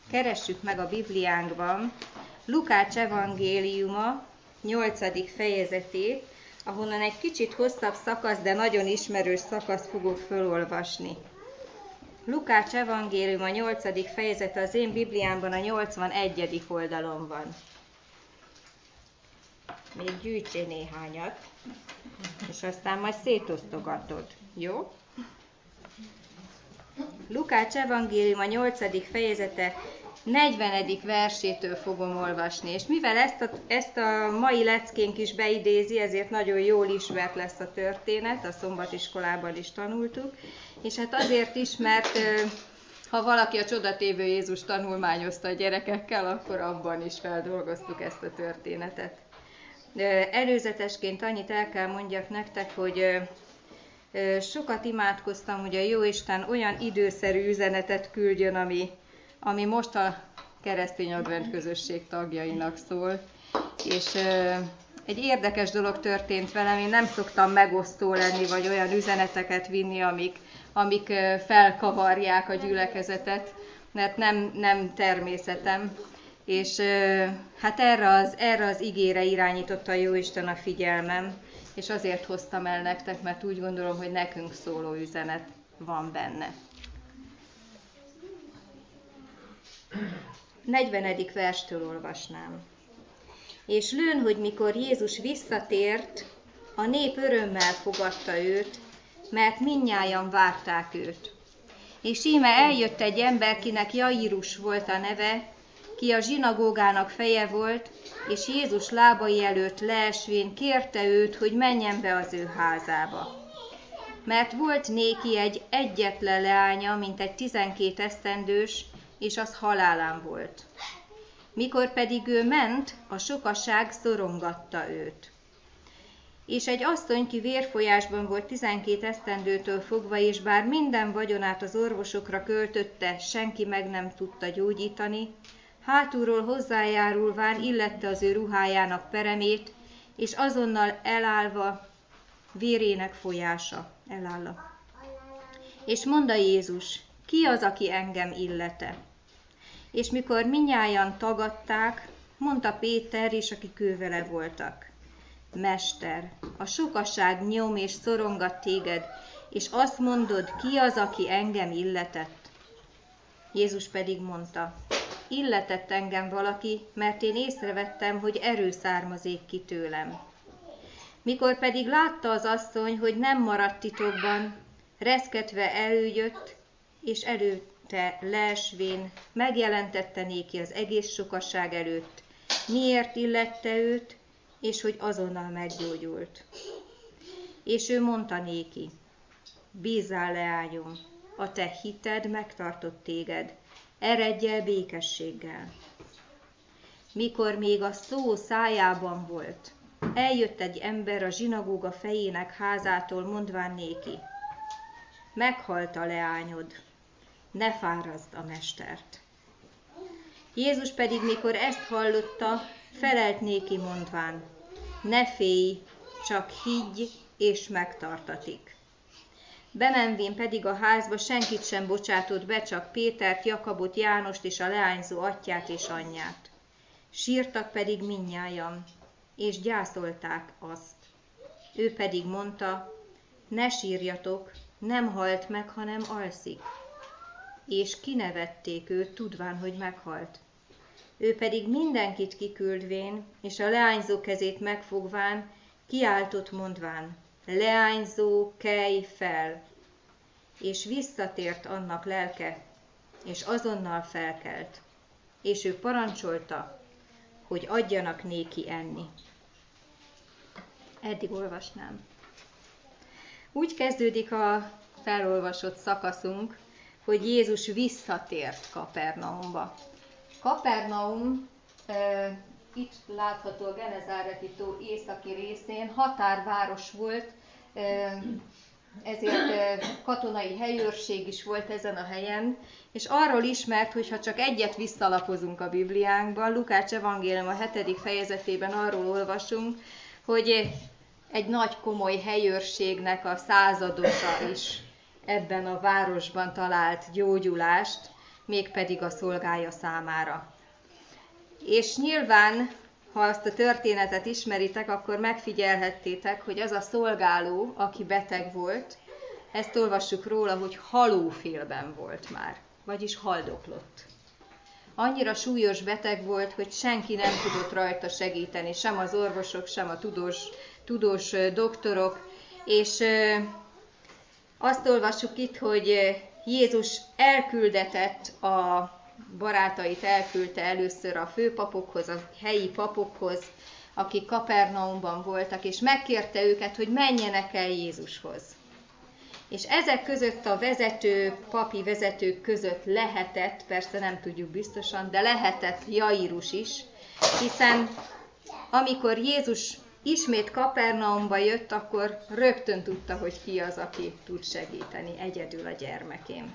Keressük meg a Bibliánkban Lukács evangéliuma 8. fejezetét, ahonnan egy kicsit hosszabb szakasz, de nagyon ismerős szakasz fogok felolvasni. Lukács evangéliuma 8. fejezete az én Bibliámban a 81. oldalon van. Még gyűjtsél néhányat, és aztán majd szétosztogatod, jó? Lukács evangéliuma 8. fejezete 40. versétől fogom olvasni, és mivel ezt a mai leckénk is beidézi, ezért nagyon jól ismert lesz a történet, a szombatiskolában is tanultuk, és hát azért is, mert ha valaki a csodatévő Jézus tanulmányozta a gyerekekkel, akkor abban is feldolgoztuk ezt a történetet. Előzetesként annyit el kell mondjak nektek, hogy sokat imádkoztam, hogy a Jóisten olyan időszerű üzenetet küldjön, ami most a keresztény adventközösség tagjainak szól. És egy érdekes dolog történt velem, én nem szoktam megosztó lenni, vagy olyan üzeneteket vinni, amik felkavarják a gyülekezetet, mert nem természetem. És hát erre az igére irányította a Jóisten a figyelmem, és azért hoztam el nektek, mert úgy gondolom, hogy nekünk szóló üzenet van benne. 40. verstől olvasnám. És lőn, hogy mikor Jézus visszatért, a nép örömmel fogadta őt, mert mindnyájan várták őt. És íme eljött egy ember, kinek Jairus volt a neve, ki a zsinagógának feje volt, és Jézus lábai előtt leesvén kérte őt, hogy menjen be az ő házába. Mert volt néki egy egyetlen leánya, mintegy 12 esztendős, és az halálán volt. Mikor pedig ő ment, a sokaság szorongatta őt. És egy asszony, ki vérfolyásban volt 12 esztendőtől fogva, és bár minden vagyonát az orvosokra költötte, senki meg nem tudta gyógyítani, hátulról hozzájárulván illette az ő ruhájának peremét, és azonnal elállva vérének folyása elálla. És mondta Jézus, ki az, aki engem illete? És mikor mindnyájan tagadták, mondta Péter és akik ő vele voltak. Mester, a sokaság nyom és szorongat téged, és azt mondod, ki az, aki engem illetett? Jézus pedig mondta, illetett engem valaki, mert én észrevettem, hogy erő származék ki tőlem. Mikor pedig látta az asszony, hogy nem maradt titokban, reszketve előjött, és előtte leesvén megjelentette néki az egész sokaság előtt, miért illette őt, és hogy azonnal meggyógyult. És ő mondta néki, bízzál, leányom, a te hited megtartott téged, eredj el békességgel. Mikor még a szó szájában volt, eljött egy ember a zsinagóga fejének házától, mondván néki, meghalt a leányod, ne fárazd a mestert. Jézus pedig, mikor ezt hallotta, felelt néki mondván, ne félj, csak higgy, és megtartatik. Bemenvén pedig a házba senkit sem bocsátott be, csak Pétert, Jakabot, Jánost és a leányzó atyját és anyját. Sírtak pedig mindnyájan, és gyászolták azt. Ő pedig mondta, ne sírjatok, nem halt meg, hanem alszik. És kinevették őt, tudván, hogy meghalt. Ő pedig mindenkit kiküldvén, és a leányzó kezét megfogván, kiáltott mondván, leányzó, kelj fel! És visszatért annak lelke, és azonnal felkelt. És ő parancsolta, hogy adjanak néki enni. Eddig olvasnám. Úgy kezdődik a felolvasott szakaszunk, hogy Jézus visszatért Kapernaumba. Kapernaum itt látható a Genezáreti tó északi részén, határváros volt, ezért katonai helyőrség is volt ezen a helyen, és arról ismert, hogyha csak egyet visszalapozunk a Bibliánkban, Lukács evangélium a 7. fejezetében arról olvasunk, hogy egy nagy komoly helyőrségnek a századosa is ebben a városban talált gyógyulást, mégpedig a szolgája számára. És nyilván, ha azt a történetet ismeritek, akkor megfigyelhettétek, hogy az a szolgáló, aki beteg volt, ezt olvassuk róla, hogy halófélben volt már, vagyis haldoklott. Annyira súlyos beteg volt, hogy senki nem tudott rajta segíteni, sem az orvosok, sem a tudós doktorok, és azt olvassuk itt, hogy Jézus elküldetett a barátait, elküldte először a főpapokhoz, a helyi papokhoz, akik Kapernaumban voltak, és megkérte őket, hogy menjenek el Jézushoz. És ezek között a papi vezetők között lehetett, persze nem tudjuk biztosan, de lehetett Jairus is, hiszen amikor Jézus ismét Kapernaumba jött, akkor rögtön tudta, hogy ki az, aki tud segíteni egyedül a gyermekén.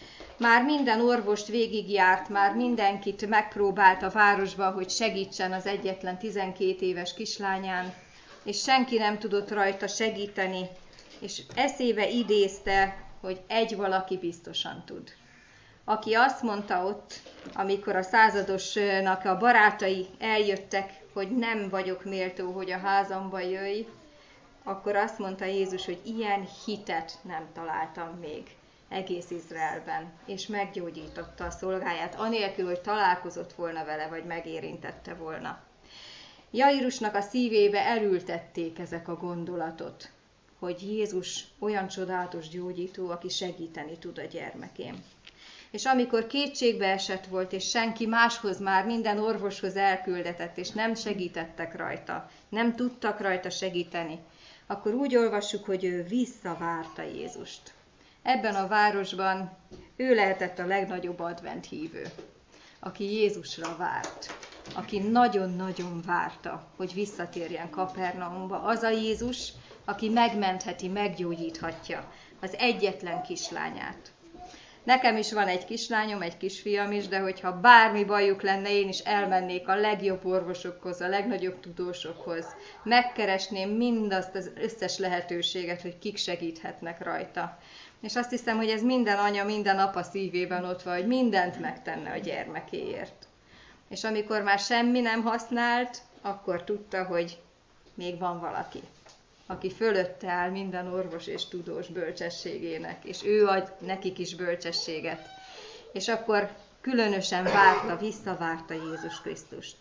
Már minden orvost végigjárt, már mindenkit megpróbált a városba, hogy segítsen az egyetlen 12 éves kislányán, és senki nem tudott rajta segíteni, és eszébe idézte, hogy egy valaki biztosan tud. Aki azt mondta ott, amikor a századosnak a barátai eljöttek, hogy nem vagyok méltó, hogy a házamba jöjj, akkor azt mondta Jézus, hogy ilyen hitet nem találtam még egész Izraelben, és meggyógyította a szolgáját, anélkül, hogy találkozott volna vele, vagy megérintette volna. Jairusnak a szívébe elültették ezek a gondolatot, hogy Jézus olyan csodálatos gyógyító, aki segíteni tud a gyermekén. És amikor kétségbe esett volt, és senki máshoz már minden orvoshoz elküldetett, és nem segítettek rajta, nem tudtak rajta segíteni, akkor úgy olvassuk, hogy ő visszavárta Jézust. Ebben a városban ő lehetett a legnagyobb advent hívő, aki Jézusra várt, aki nagyon-nagyon várta, hogy visszatérjen Kapernaumba. Az a Jézus, aki megmentheti, meggyógyíthatja az egyetlen kislányát. Nekem is van egy kislányom, egy kisfiam is, de hogyha bármi bajuk lenne, én is elmennék a legjobb orvosokhoz, a legnagyobb tudósokhoz. Megkeresném mindazt az összes lehetőséget, hogy kik segíthetnek rajta. És azt hiszem, hogy ez minden anya, minden apa szívében ott van, hogy mindent megtenne a gyermekéért. És amikor már semmi nem használt, akkor tudta, hogy még van valaki, aki fölötte áll minden orvos és tudós bölcsességének, és ő ad nekik is bölcsességet. És akkor különösen visszavárta Jézus Krisztust.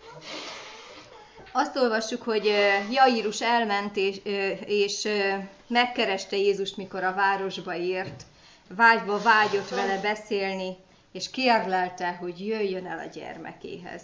Azt olvassuk, hogy Jairus elment és megkereste Jézust, mikor a városba ért, vágyva vágyott vele beszélni, és kérlelte, hogy jöjjön el a gyermekéhez.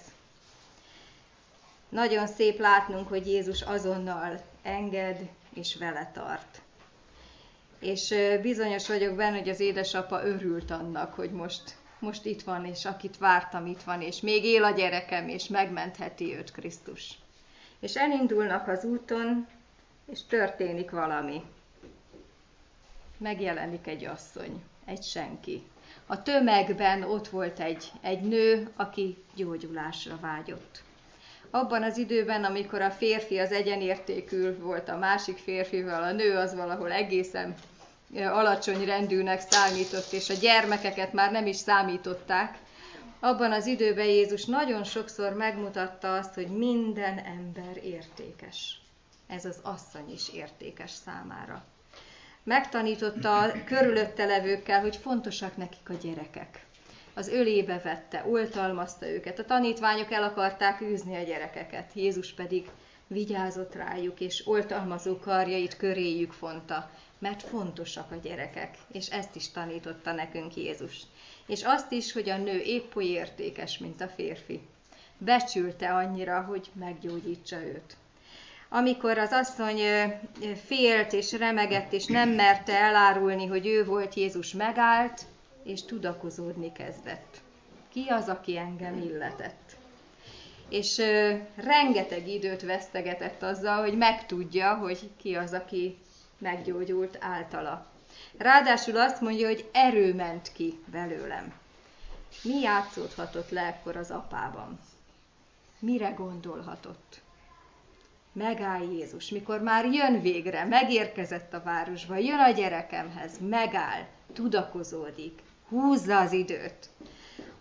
Nagyon szép látnunk, hogy Jézus azonnal enged és vele tart. És bizonyos vagyok benne, hogy az édesapa örült annak, hogy most itt van, és akit vártam, itt van, és még él a gyerekem, és megmentheti őt Krisztus. És elindulnak az úton, és történik valami. Megjelenik egy asszony, egy senki. A tömegben ott volt egy nő, aki gyógyulásra vágyott. Abban az időben, amikor a férfi az egyenértékű volt a másik férfival, a nő az valahol egészen alacsony rendűnek számított, és a gyermekeket már nem is számították, abban az időben Jézus nagyon sokszor megmutatta azt, hogy minden ember értékes. Ez az asszony is értékes számára. Megtanította a körülötte levőkkel, hogy fontosak nekik a gyerekek. Az ölébe vette, oltalmazta őket. A tanítványok el akarták űzni a gyerekeket. Jézus pedig vigyázott rájuk, és oltalmazó karjait köréjük fonta, mert fontosak a gyerekek, és ezt is tanította nekünk Jézus. És azt is, hogy a nő épp oly értékes, mint a férfi. Becsülte annyira, hogy meggyógyítsa őt. Amikor az asszony félt és remegett, és nem merte elárulni, hogy ő volt, Jézus megállt, és tudakozódni kezdett. Ki az, aki engem illetett? És rengeteg időt vesztegetett azzal, hogy megtudja, hogy ki az, aki meggyógyult általa. Ráadásul azt mondja, hogy erő ment ki belőlem. Mi játszódhatott le ekkor az apában? Mire gondolhatott? Megáll Jézus, mikor már jön végre, megérkezett a városba, jön a gyerekemhez, megáll, tudakozódik, húzza az időt.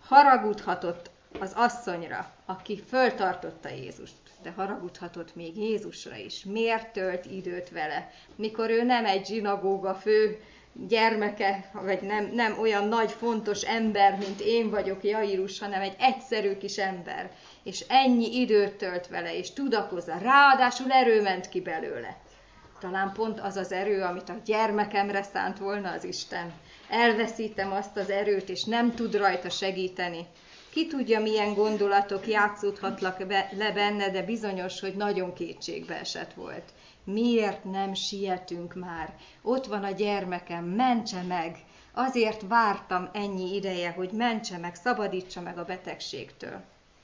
Haragudhatott az asszonyra, aki föltartotta Jézust, de haragudhatott még Jézusra is. Miért tölt időt vele, mikor ő nem egy zsinagóga fő gyermeke, vagy nem olyan nagy, fontos ember, mint én vagyok, Jairus, hanem egy egyszerű kis ember, és ennyi időt tölt vele, és tudakozza, ráadásul erő ment ki belőle. Talán pont az az erő, amit a gyermekemre szánt volna az Isten. Elveszítem azt az erőt, és nem tud rajta segíteni. Ki tudja, milyen gondolatok játszódhatnak le benne, de bizonyos, hogy nagyon kétségbe esett volt. Miért nem sietünk már? Ott van a gyermekem, mentse meg! Azért vártam ennyi ideje, hogy mentse meg, szabadítsa meg a betegségtől.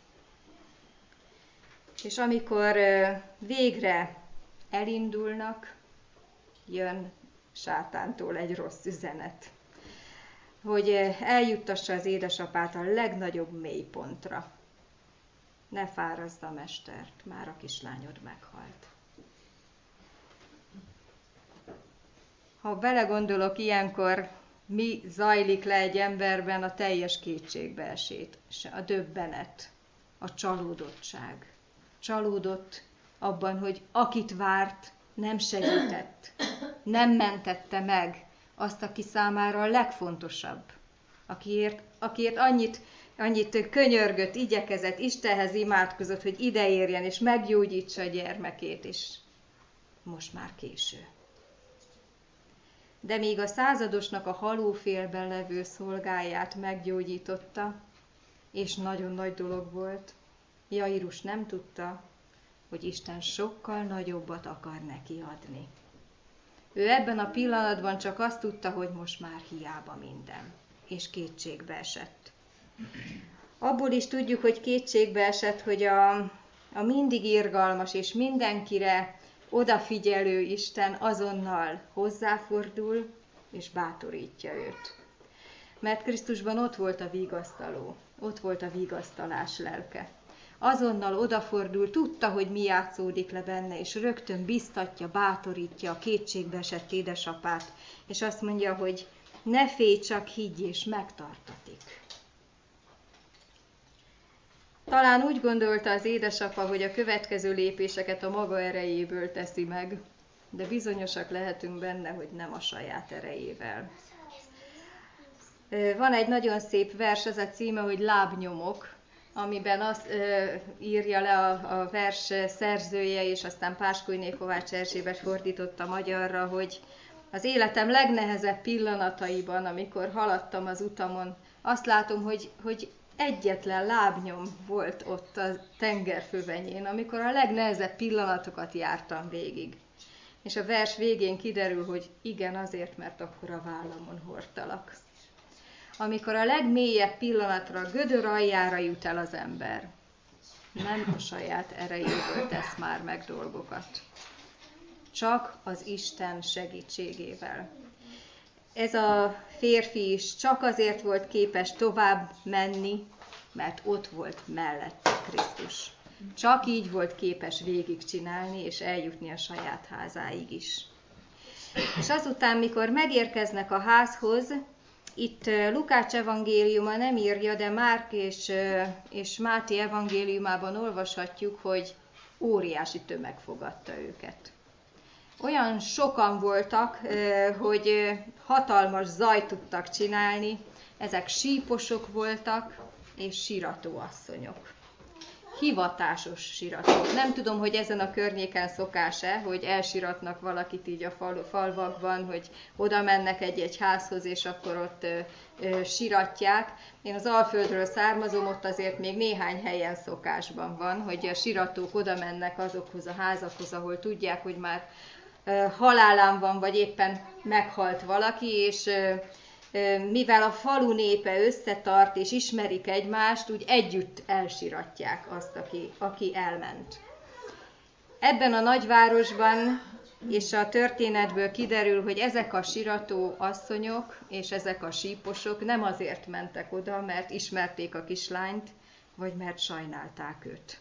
És amikor végre elindulnak, jön sátántól egy rossz üzenet, hogy eljuttassa az édesapát a legnagyobb mélypontra. Ne fáraszd a mestert, már a kislányod meghalt. Ha belegondolok ilyenkor, mi zajlik le egy emberben, a teljes kétségbeesés, a döbbenet, a csalódottság. Csalódott abban, hogy akit várt, nem segített, nem mentette meg azt, aki számára a legfontosabb, akiért annyit könyörgött, igyekezett, Istenhez imádkozott, hogy ide érjen, és meggyógyítsa a gyermekét, és most már késő. De még a századosnak a halófélben levő szolgáját meggyógyította, és nagyon nagy dolog volt. Jairus nem tudta, hogy Isten sokkal nagyobbat akar neki adni. Ő ebben a pillanatban csak azt tudta, hogy most már hiába minden, és kétségbe esett. Abból is tudjuk, hogy kétségbe esett, hogy a mindig irgalmas és mindenkire odafigyelő Isten azonnal hozzáfordul, és bátorítja őt. Mert Krisztusban ott volt a vigasztaló, ott volt a vigasztalás lelke. Azonnal odafordul, tudta, hogy mi játszódik le benne, és rögtön biztatja, bátorítja a kétségbeesett édesapát, és azt mondja, hogy ne félj, csak higgy, és megtartatik. Talán úgy gondolta az édesapa, hogy a következő lépéseket a maga erejéből teszi meg, de bizonyosak lehetünk benne, hogy nem a saját erejével. Van egy nagyon szép vers, az a címe, hogy Lábnyomok, amiben azt írja le a vers szerzője, és aztán Páskolyné Kovács Erzsébet fordította magyarra, hogy az életem legnehezebb pillanataiban, amikor haladtam az utamon, azt látom, hogy egyetlen lábnyom volt ott a tengerfövenyén, amikor a legnehezebb pillanatokat jártam végig. És a vers végén kiderül, hogy igen, azért, mert akkor a vállamon hordtalak. Amikor a legmélyebb pillanatra, a gödör aljára jut el az ember, nem a saját erejéből tesz már meg dolgokat. Csak az Isten segítségével. Ez a férfi is csak azért volt képes tovább menni, mert ott volt mellette Krisztus. Csak így volt képes végigcsinálni, és eljutni a saját házáig is. És azután, mikor megérkeznek a házhoz, itt Lukács evangéliuma nem írja, de Márk és Máté evangéliumában olvashatjuk, hogy óriási tömeg fogadta őket. Olyan sokan voltak, hogy hatalmas zajt tudtak csinálni, ezek síposok voltak, és siratóasszonyok. Hivatásos siratók. Nem tudom, hogy ezen a környéken szokás-e, hogy elsiratnak valakit így a falvakban, hogy oda mennek egy házhoz, és akkor ott siratják. Én az Alföldről származom, ott azért még néhány helyen szokásban van, hogy a siratók oda mennek azokhoz a házakhoz, ahol tudják, hogy már halálán van, vagy éppen meghalt valaki, és mivel a falu népe összetart és ismerik egymást, úgy együtt elsiratják azt, aki elment. Ebben a nagyvárosban, és a történetből kiderül, hogy ezek a sirató asszonyok és ezek a síposok nem azért mentek oda, mert ismerték a kislányt, vagy mert sajnálták őt.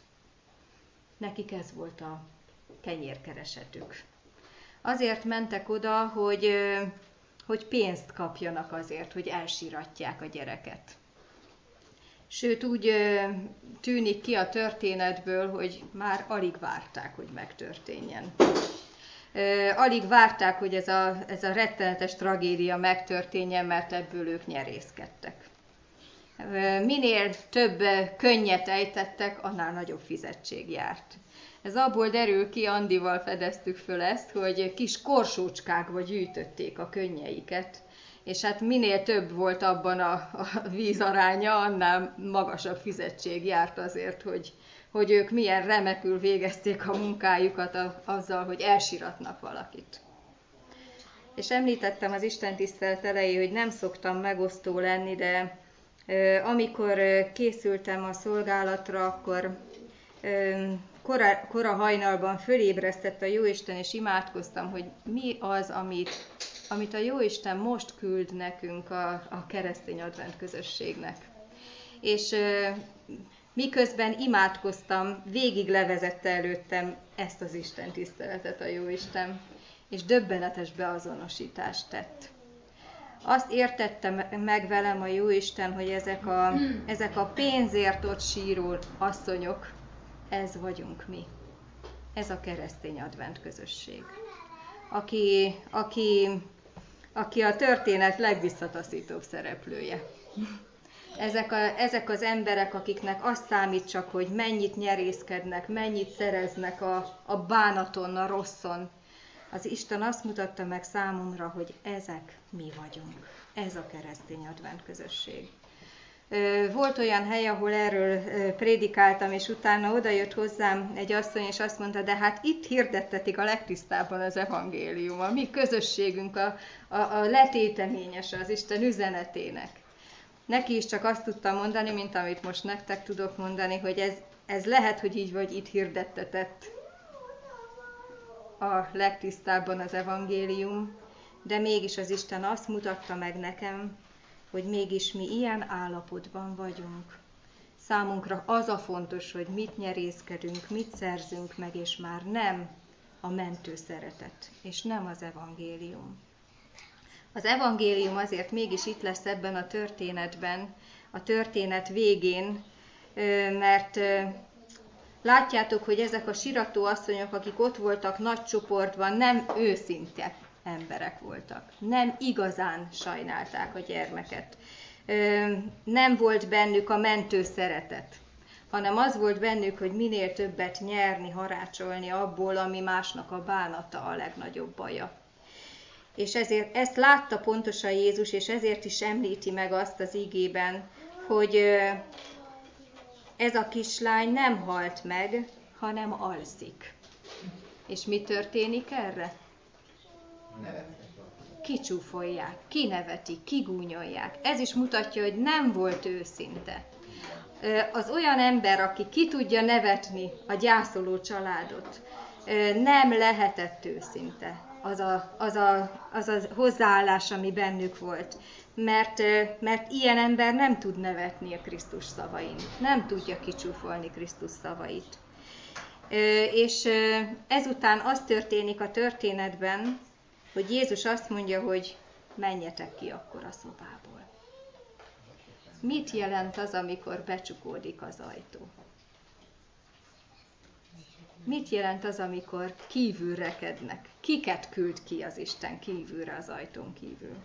Nekik ez volt a kenyérkeresetük. Azért mentek oda, hogy pénzt kapjanak azért, hogy elsiratják a gyereket. Sőt, úgy tűnik ki a történetből, hogy már alig várták, hogy megtörténjen. Alig várták, hogy ez a rettenetes tragédia megtörténjen, mert ebből ők nyerészkedtek. Minél több könnyet ejtettek, annál nagyobb fizetség járt. Ez abból derül ki, Andival fedeztük föl ezt, hogy kis korsócskákba gyűjtötték a könnyeiket, és hát minél több volt abban a vízaránya, annál magasabb fizetség járt azért, hogy ők milyen remekül végezték a munkájukat azzal, hogy elsiratnak valakit. És említettem az istentisztelet elején, hogy nem szoktam megosztó lenni, de amikor készültem a szolgálatra, akkor kora hajnalban fölébresztett a Jóisten, és imádkoztam, hogy mi az, amit a Jóisten most küld nekünk a keresztény advent közösségnek. És miközben imádkoztam, végig levezette előttem ezt az Isten tiszteletet a Jóisten, és döbbenetes beazonosítást tett. Azt értette meg velem a Jóisten, hogy ezek a pénzért ott síró asszonyok, ez vagyunk mi. Ez a keresztény advent közösség. Aki a történet legvisszataszítóbb szereplője. Ezek az emberek, akiknek azt számít csak, hogy mennyit nyerészkednek, mennyit szereznek a bánaton, a rosszon. Az Isten azt mutatta meg számomra, hogy ezek mi vagyunk. Ez a keresztény advent közösség. Volt olyan hely, ahol erről prédikáltam, és utána odajött hozzám egy asszony, és azt mondta, de hát itt hirdettetik a legtisztábban az evangélium. A mi közösségünk a letéteményese az Isten üzenetének. Neki is csak azt tudtam mondani, mint amit most nektek tudok mondani, hogy ez lehet, hogy így vagy itt hirdettetett a legtisztábban az evangélium, de mégis az Isten azt mutatta meg nekem, hogy mégis mi ilyen állapotban vagyunk. Számunkra az a fontos, hogy mit nyerészkedünk, mit szerzünk meg, és már nem a mentő szeretet, és nem az evangélium. Az evangélium azért mégis itt lesz ebben a történetben, a történet végén, mert látjátok, hogy ezek a sirató asszonyok, akik ott voltak nagy csoportban, nem őszinte emberek voltak. Nem igazán sajnálták a gyermeket. Nem volt bennük a mentő szeretet, hanem az volt bennük, hogy minél többet nyerni, harácsolni abból, ami másnak a bánata a legnagyobb baja. És ezért ezt látta pontosan Jézus, és ezért is említi meg azt az igében, hogy ez a kislány nem halt meg, hanem alszik. És mi történik erre? Kicsúfolják, kinevetik, kigúnyolják. Ez is mutatja, hogy nem volt őszinte. Az olyan ember, aki ki tudja nevetni a gyászoló családot, nem lehetett őszinte. Az a hozzáállás, ami bennük volt. Mert ilyen ember nem tud nevetni a Krisztus szavain. Nem tudja kicsúfolni Krisztus szavait. És ezután az történik a történetben, hogy Jézus azt mondja, hogy menjetek ki akkor a szobából. Mit jelent az, amikor becsukódik az ajtó? Mit jelent az, amikor kívül rekednek? Kiket küld ki az Isten kívülre az ajtón kívül?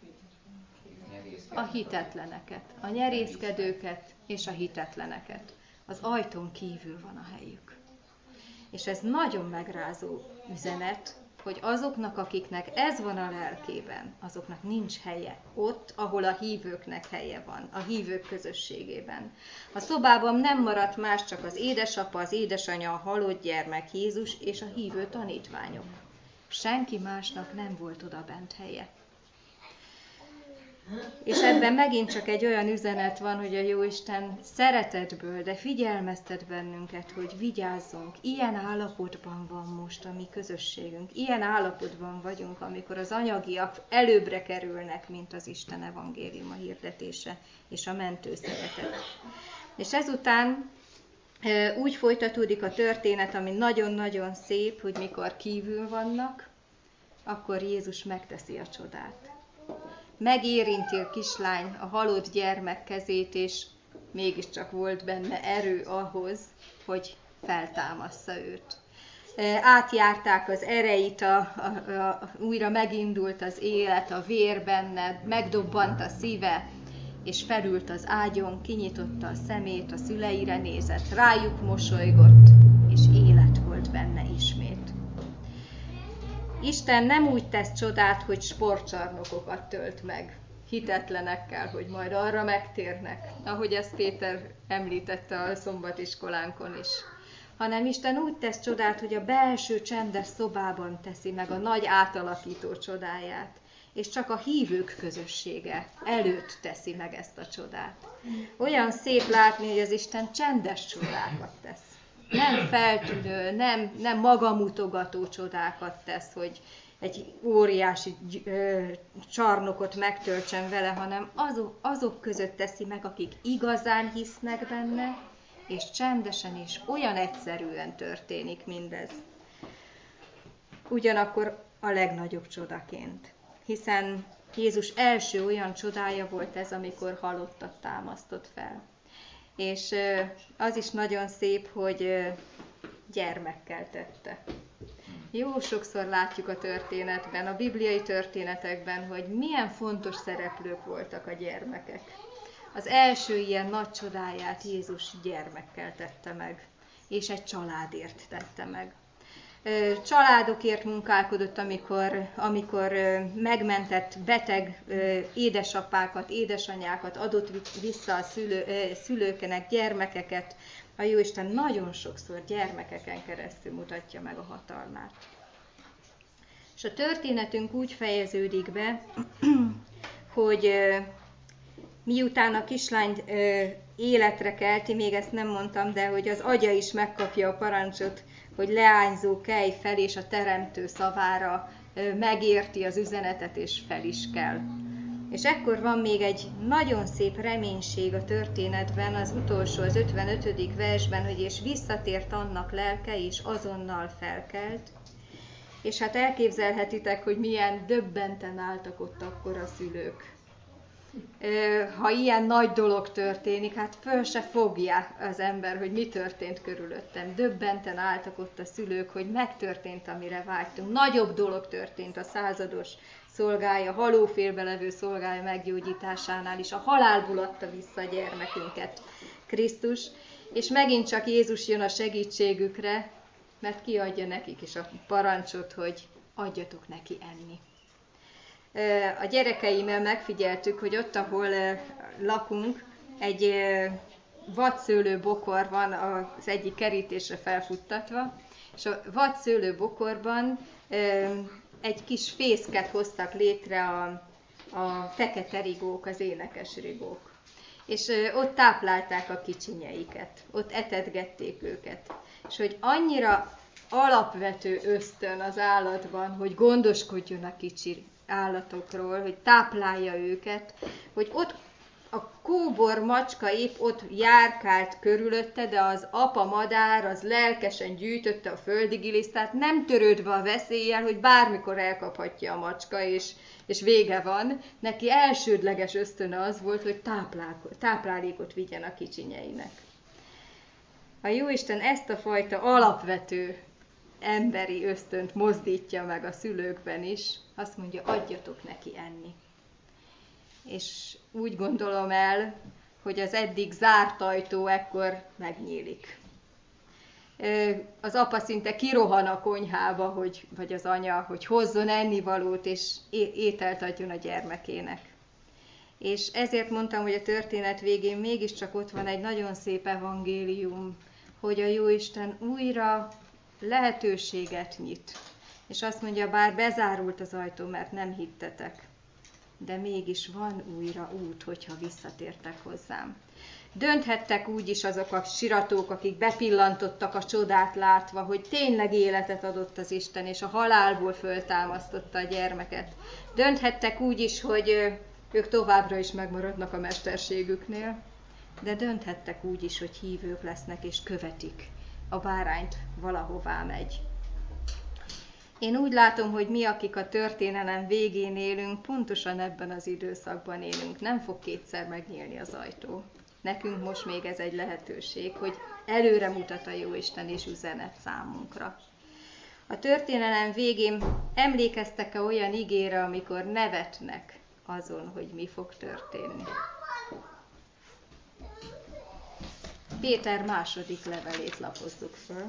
A hitetleneket, a nyerészkedőket és a hitetleneket. Az ajtón kívül van a helyük. És ez nagyon megrázó üzenet, hogy azoknak, akiknek ez van a lelkében, azoknak nincs helye ott, ahol a hívőknek helye van, a hívők közösségében. A szobában nem maradt más, csak az édesapa, az édesanya, a halott gyermek, Jézus és a hívő tanítványok. Senki másnak nem volt oda bent helye. És ebben megint csak egy olyan üzenet van, hogy a Jóisten szeretetből, de figyelmeztet bennünket, hogy vigyázzunk. Ilyen állapotban van most a mi közösségünk. Ilyen állapotban vagyunk, amikor az anyagiak előbbre kerülnek, mint az Isten evangéliuma hirdetése és a mentő szeretet. És ezután úgy folytatódik a történet, ami nagyon-nagyon szép, hogy mikor kívül vannak, akkor Jézus megteszi a csodát. Megérinti a kislány a halott gyermek kezét, és mégiscsak volt benne erő ahhoz, hogy feltámassza őt. Átjárták az ereit, újra megindult az élet, a vér benne, megdobbant a szíve, és felült az ágyon, kinyitotta a szemét, a szüleire nézett, rájuk mosolygott, és élet volt benne ismét. Isten nem úgy tesz csodát, hogy sportcsarnokokat tölt meg hitetlenekkel, hogy majd arra megtérnek, ahogy ezt Péter említette a szombatiskolánkon is, hanem Isten úgy tesz csodát, hogy a belső csendes szobában teszi meg a nagy átalakító csodáját, és csak a hívők közössége előtt teszi meg ezt a csodát. Olyan szép látni, hogy az Isten csendes csodákat tesz. Nem feltűnő, nem magamutogató csodákat tesz, hogy egy óriási csarnokot megtöltsen vele, hanem azok között teszi meg, akik igazán hisznek benne, és csendesen és olyan egyszerűen történik mindez. Ugyanakkor a legnagyobb csodaként, hiszen Jézus első olyan csodája volt ez, amikor halottat támasztott fel. És az is nagyon szép, hogy gyermekkel tette. Jó sokszor látjuk a történetben, a bibliai történetekben, hogy milyen fontos szereplők voltak a gyermekek. Az első ilyen nagy csodáját Jézus gyermekkel tette meg, és egy családért tette meg. Családokért munkálkodott, amikor megmentett beteg édesapákat, édesanyákat, adott vissza a szülőknek gyermekeket. A Jóisten nagyon sokszor gyermekeken keresztül mutatja meg a hatalmát. És a történetünk úgy fejeződik be, hogy miután a kislányt életre kelti, még ezt nem mondtam, de hogy az atya is megkapja a parancsot, hogy leányzó, kelj fel, és a teremtő szavára megérti az üzenetet, és fel is kell. És ekkor van még egy nagyon szép reménység a történetben, az utolsó, az 55. versben, hogy és visszatért annak lelke, és azonnal felkelt. És hát elképzelhetitek, hogy milyen döbbenten álltak ott akkor a szülők. Ha ilyen nagy dolog történik, hát föl se fogja az ember, hogy mi történt körülöttem. Döbbenten álltak ott a szülők, hogy megtörtént, amire vágytunk. Nagyobb dolog történt a százados szolgája, halófélbe levő szolgája meggyógyításánál is. A halálból adta vissza a gyermekünket Krisztus, és megint csak Jézus jön a segítségükre, mert kiadja nekik is a parancsot, hogy adjatok neki enni. A gyerekeimmel megfigyeltük, hogy ott, ahol lakunk, egy vadszőlő bokor van az egyik kerítésre felfuttatva, és a vadszőlő bokorban egy kis fészket hoztak létre a fekete rigók, az énekes rigók. És ott táplálták a kicsinyeiket, ott etetgették őket. És hogy annyira alapvető ösztön az állatban, hogy gondoskodjon a kicsi állatokról, hogy táplálja őket, hogy ott a kóbor macska épp ott járkált körülötte, de az apa madár az lelkesen gyűjtötte a földi gilisztát, nem törődve a veszéllyel, hogy bármikor elkaphatja a macska, és vége van. Neki elsődleges ösztöne az volt, hogy táplálékot vigyen a kicsinyeinek. A Jóisten ezt a fajta alapvető emberi ösztönt mozdítja meg a szülőkben is, azt mondja, adjatok neki enni. És úgy gondolom el, hogy az eddig zárt ajtó ekkor megnyílik. Az apa szinte kirohan a konyhába, vagy az anya, hogy hozzon ennivalót, és ételt adjon a gyermekének. És ezért mondtam, hogy a történet végén mégiscsak ott van egy nagyon szép evangélium, hogy a Jóisten újra lehetőséget nyit. És azt mondja, bár bezárult az ajtó, mert nem hittetek, de mégis van újra út, hogyha visszatértek hozzám. Dönthettek úgy is azok a siratók, akik bepillantottak a csodát látva, hogy tényleg életet adott az Isten, és a halálból föltámasztotta a gyermeket. Dönthettek úgy is, hogy ők továbbra is megmaradnak a mesterségüknél, de dönthettek úgy is, hogy hívők lesznek és követik a bárányt, valahová megy. Én úgy látom, hogy mi, akik a történelem végén élünk, pontosan ebben az időszakban élünk. Nem fog kétszer megnyílni az ajtó. Nekünk most még ez egy lehetőség, hogy előre mutat a Jóisten és üzenet számunkra. A történelem végén emlékeztek-e olyan igére, amikor nevetnek azon, hogy mi fog történni? Péter második levelét lapozzuk föl.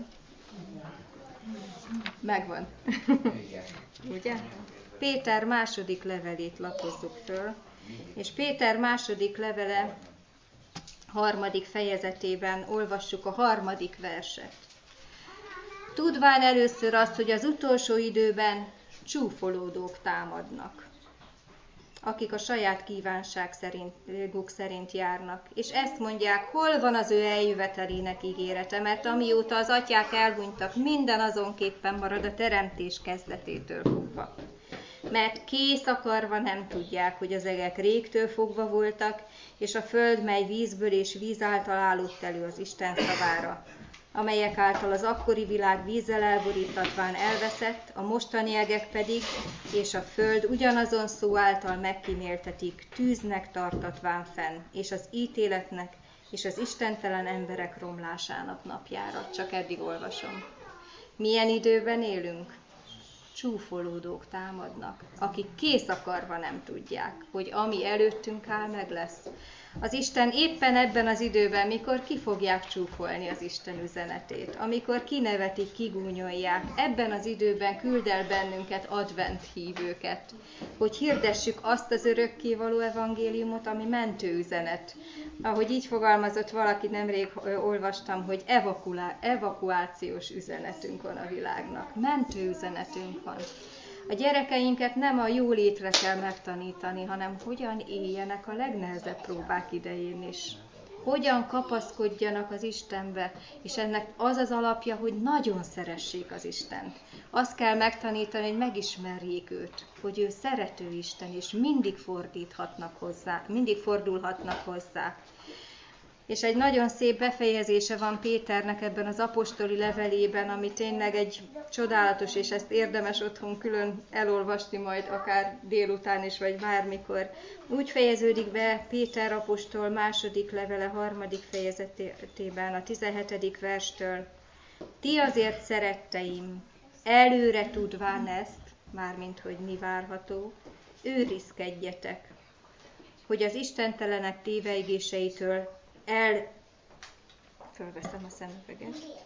Megvan. Ugye? Péter második levelét lapozzuk föl, és Péter második levele 3. fejezetében olvassuk a 3. verset. Tudván először azt, hogy az utolsó időben csúfolódók támadnak, akik a saját kívánság szerint járnak. És ezt mondják, hol van az ő eljövetelének ígérete, mert amióta az atyák elhunytak, minden azonképpen marad a teremtés kezdetétől fogva. Mert kész akarva nem tudják, hogy az egek régtől fogva voltak, és a föld, mely vízből és víz által állott elő az Isten szavára, amelyek által az akkori világ vízzel elborítatván elveszett, a mostani egek pedig, és a föld ugyanazon szó által megkíméltetik, tűznek tartatván fenn, és az ítéletnek, és az istentelen emberek romlásának napjára. Csak eddig olvasom. Milyen időben élünk? Csúfolódók támadnak, akik kész akarva nem tudják, hogy ami előttünk áll, meg lesz. Az Isten éppen ebben az időben, mikor ki fogják csúfolni az Isten üzenetét, amikor kinevetik, kigúnyolják, ebben az időben küld el bennünket advent hívőket, hogy hirdessük azt az örökkévaló evangéliumot, ami mentő üzenet. Ahogy így fogalmazott valaki, nemrég olvastam, hogy evakuációs üzenetünk van a világnak, mentő üzenetünk van. A gyerekeinket nem a jólétre kell megtanítani, hanem hogyan éljenek a legnehezebb próbák idején is. Hogyan kapaszkodjanak az Istenbe, és ennek az az alapja, hogy nagyon szeressék az Istent. Azt kell megtanítani, hogy megismerjék őt, hogy ő szerető Isten, és mindig fordulhatnak hozzá. És egy nagyon szép befejezése van Péternek ebben az apostoli levelében, ami tényleg egy csodálatos, és ezt érdemes otthon külön elolvasni majd, akár délután is, vagy bármikor. Úgy fejeződik be Péter apostol második levele 3. fejezetében, a 17. verstől. Ti azért, szeretteim, előre tudván ezt, mármint hogy mi várható, őrizkedjetek, hogy az istentelenek téveigéseitől fölveszem a szemüveget.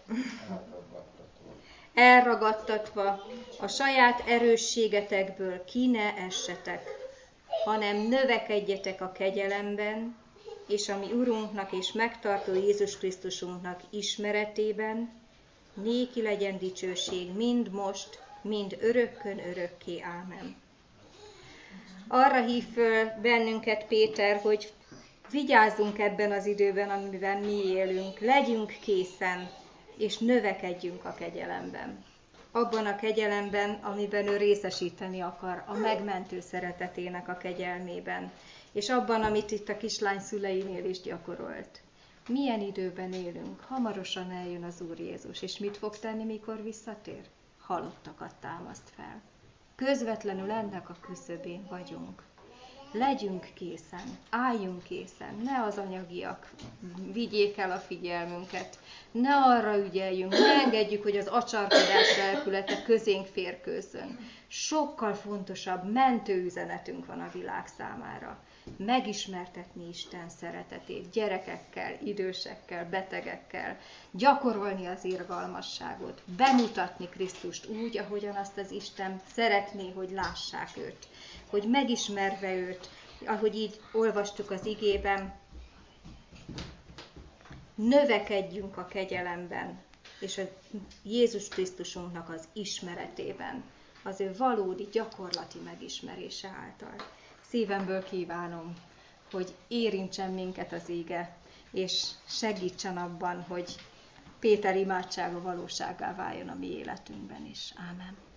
Elragadtatva a saját erősségetekből ki ne essetek, hanem növekedjetek a kegyelemben, és a mi Urunknak és megtartó Jézus Krisztusunknak ismeretében, néki legyen dicsőség mind most, mind örökkön örökké. Ámen. Arra hív föl bennünket Péter, hogy vigyázzunk ebben az időben, amiben mi élünk, legyünk készen, és növekedjünk a kegyelemben. Abban a kegyelemben, amiben ő részesíteni akar, a megmentő szeretetének a kegyelmében, és abban, amit itt a kislány szüleinél is gyakorolt. Milyen időben élünk? Hamarosan eljön az Úr Jézus, és mit fog tenni, mikor visszatér? Halottakat támaszt fel. Közvetlenül ennek a küszöbén vagyunk. Legyünk készen, álljunk készen, ne az anyagiak vigyék el a figyelmünket, ne arra ügyeljünk, ne engedjük, hogy az acsarkodás lelkülete közénk férkőzzön. Sokkal fontosabb mentő üzenetünk van a világ számára. Megismertetni Isten szeretetét gyerekekkel, idősekkel, betegekkel, gyakorolni az irgalmasságot, bemutatni Krisztust úgy, ahogyan azt az Isten szeretné, hogy lássák őt, hogy megismerve őt, ahogy így olvastuk az igében, növekedjünk a kegyelemben, és a Jézus Krisztusunknak az ismeretében, az ő valódi, gyakorlati megismerése által. Szívemből kívánom, hogy érintsen minket az íge, és segítsen abban, hogy Péter imádsága valósággá váljon a mi életünkben is. Ámen.